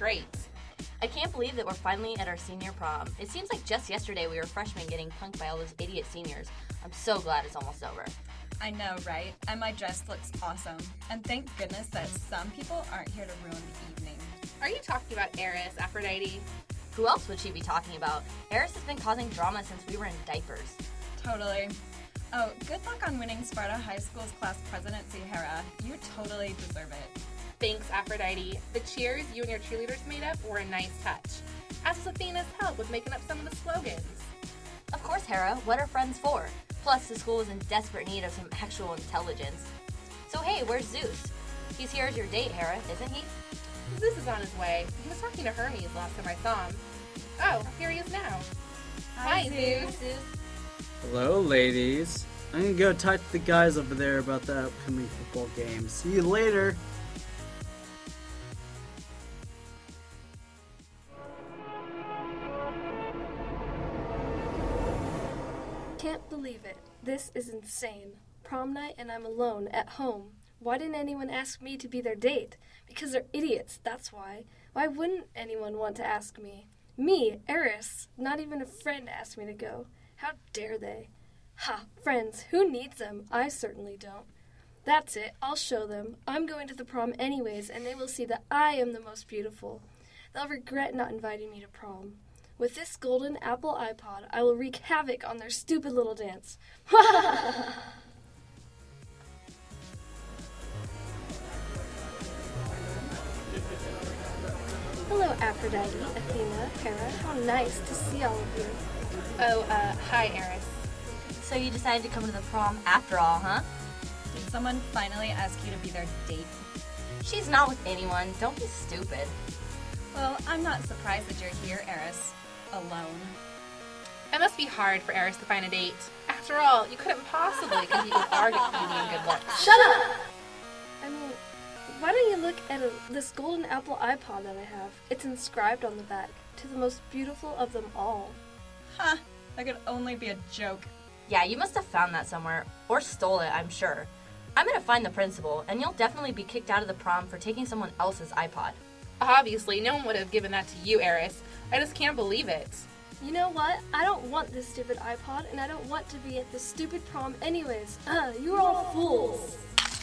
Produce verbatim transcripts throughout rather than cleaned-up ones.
great. I can't believe that we're finally at our senior prom. It seems like just yesterday we were freshmen getting punked by all those idiot seniors. I'm so glad it's almost over. I know, right? And my dress looks awesome. And thank goodness that some people aren't here to ruin the evening. Are you talking about Eris, Aphrodite? Who else would she be talking about? Eris has been causing drama since we were in diapers. Totally. Oh, good luck on winning Sparta High School's class presidency, Hera. You totally deserve it. Thanks, Aphrodite. The cheers you and your cheerleaders made up were a nice touch, as was Athena's help with making up some of the slogans. Of course, Hera. What are friends for? Plus, the school is in desperate need of some actual intelligence. So hey, where's Zeus? He's here as your date, Hera, isn't he? Zeus is on his way. He was talking to Hermes last time I saw him. Oh, here he is now. Hi, Hi Zeus. Zeus. Hello, ladies. I'm gonna go talk to the guys over there about the upcoming football game. See you later. Can't believe it. This is insane. Prom night and I'm alone at home. Why didn't anyone ask me to be their date? Because they're idiots, that's why. Why wouldn't anyone want to ask me? Me, Eris. Not even a friend asked me to go. How dare they? Ha, friends, who needs them? I certainly don't. That's it, I'll show them. I'm going to the prom anyways, and they will see that I am the most beautiful. They'll regret not inviting me to prom. With this golden Apple iPod, I will wreak havoc on their stupid little dance. Hello, Aphrodite, Athena, Hera. How nice to see all of you. Oh, uh, hi, Eris. So you decided to come to the prom after all, huh? Did someone finally ask you to be their date? She's not with anyone. Don't be stupid. Well, I'm not surprised that you're here, Eris. Alone. It must be hard for Eris to find a date. After all, you couldn't possibly compete with our beauty and good looks. Shut up! I mean, why don't you look at a, this golden Apple iPod that I have? It's inscribed on the back, to the most beautiful of them all. Huh, that could only be a joke. Yeah, you must have found that somewhere, or stole it, I'm sure. I'm gonna find the principal, and you'll definitely be kicked out of the prom for taking someone else's iPod. Obviously, no one would have given that to you, Eris. I just can't believe it. You know what? I don't want this stupid iPod, and I don't want to be at this stupid prom anyways. Uh, you're all fools.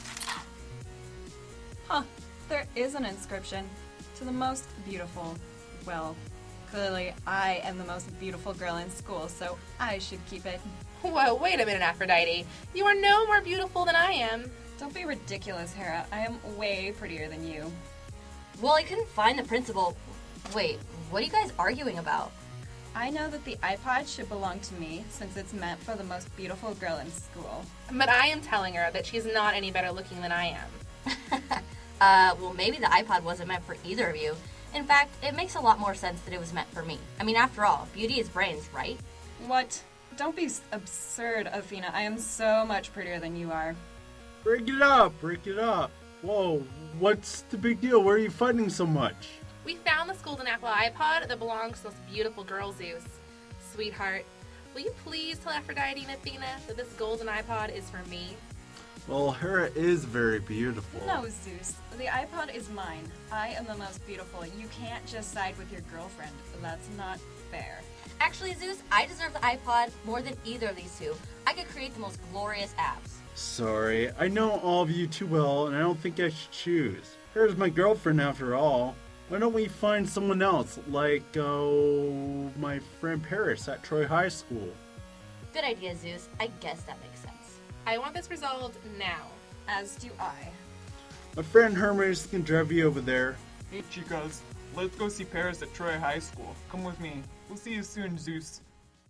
Huh, there is an inscription. To the most beautiful. Well, clearly I am the most beautiful girl in school, so I should keep it. Whoa, wait a minute, Aphrodite. You are no more beautiful than I am. Don't be ridiculous, Hera. I am way prettier than you. Well, I couldn't find the principal. Wait, what are you guys arguing about? I know that the iPod should belong to me since it's meant for the most beautiful girl in school. But I am telling her that she's not any better looking than I am. uh, well, maybe the iPod wasn't meant for either of you. In fact, it makes a lot more sense that it was meant for me. I mean, after all, beauty is brains, right? What? Don't be absurd, Athena. I am so much prettier than you are. Break it up, break it up. Whoa, what's the big deal? Why are you fighting so much? We found this golden Apple iPod that belongs to this beautiful girl, Zeus. Sweetheart, will you please tell Aphrodite and Athena that this golden iPod is for me? Well, Hera is very beautiful. No, Zeus. The iPod is mine. I am the most beautiful. You can't just side with your girlfriend. That's not fair. Actually, Zeus, I deserve the iPod more than either of these two. I could create the most glorious apps. Sorry, I know all of you too well, and I don't think I should choose. Hera's my girlfriend after all. Why don't we find someone else, like, oh, my friend Paris at Troy High School? Good idea, Zeus. I guess that makes sense. I want this resolved now. As do I. My friend Hermes can drive you over there. Hey chicas, let's go see Paris at Troy High School. Come with me. We'll see you soon, Zeus.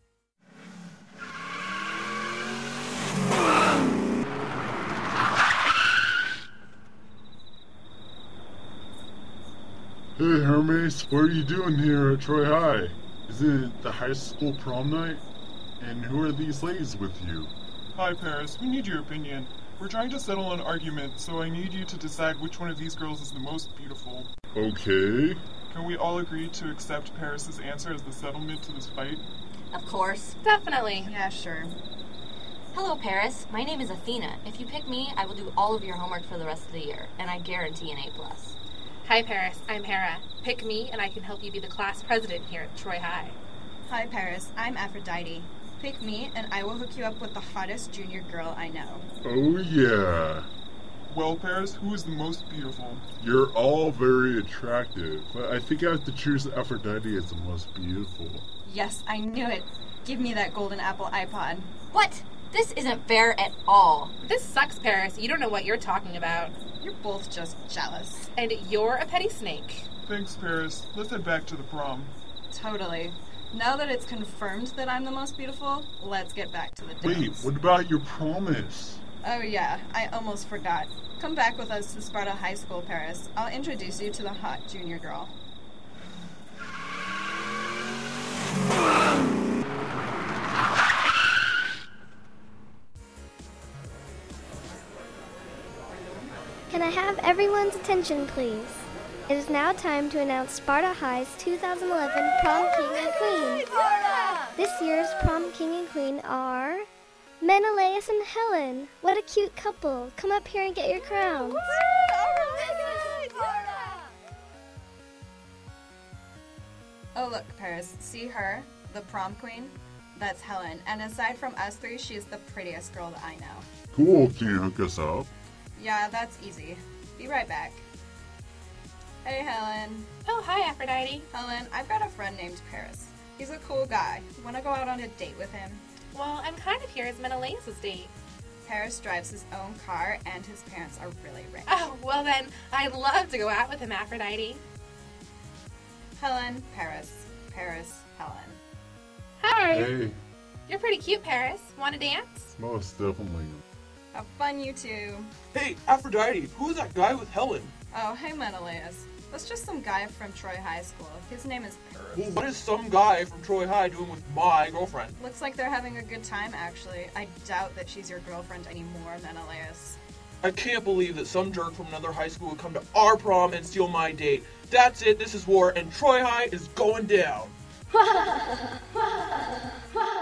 Hey Hermes, what are you doing here at Troy High? Is it the high school prom night? And who are these ladies with you? Hi Paris, we need your opinion. We're trying to settle an argument, so I need you to decide which one of these girls is the most beautiful. Okay. Can we all agree to accept Paris's answer as the settlement to this fight? Of course. Definitely. Yeah, sure. Hello, Paris. My name is Athena. If you pick me, I will do all of your homework for the rest of the year, and I guarantee an A plus. Hi, Paris. I'm Hera. Pick me, and I can help you be the class president here at Troy High. Hi, Paris. I'm Aphrodite. Pick me, and I will hook you up with the hottest junior girl I know. Oh, yeah. Well, Paris, who is the most beautiful? You're all very attractive, but I think I have to choose Aphrodite as the most beautiful. Yes, I knew it. Give me that golden apple iPod. What? This isn't fair at all. This sucks, Paris. You don't know what you're talking about. You're both just jealous. And you're a petty snake. Thanks, Paris. Let's head back to the prom. Totally. Now that it's confirmed that I'm the most beautiful, let's get back to the dance. Wait, what about your promise? Oh yeah, I almost forgot. Come back with us to Sparta High School, Paris. I'll introduce you to the hot junior girl. Can I have everyone's attention, please? It is now time to announce Sparta High's two thousand eleven Prom King and Queen. This year's Prom King and Queen are Menelaus and Helen. What a cute couple. Come up here and get your crowns. Oh look, Paris, see her? The prom queen? That's Helen, and aside from us three, she's the prettiest girl that I know. Cool, can you hook us up? Yeah, that's easy. Be right back. Hey, Helen. Oh, hi, Aphrodite. Helen, I've got a friend named Paris. He's a cool guy. Wanna go out on a date with him? Well, I'm kind of here as Menelaus' date. Paris drives his own car, and his parents are really rich. Oh, well then, I'd love to go out with him, Aphrodite. Helen, Paris. Paris, Helen. Hi. Hey, You're pretty cute, Paris. Want to dance? most definitely. Have fun, you two. Hey, Aphrodite, who's that guy with Helen? Oh, hey, Menelaus. That's just some guy from Troy High School. His name is Paris. Well, what is some guy from Troy High doing with my girlfriend? Looks like they're having a good time, actually. I doubt that she's your girlfriend anymore, Menelaus. I can't believe that some jerk from another high school would come to our prom and steal my date. That's it, this is war, and Troy High is going down.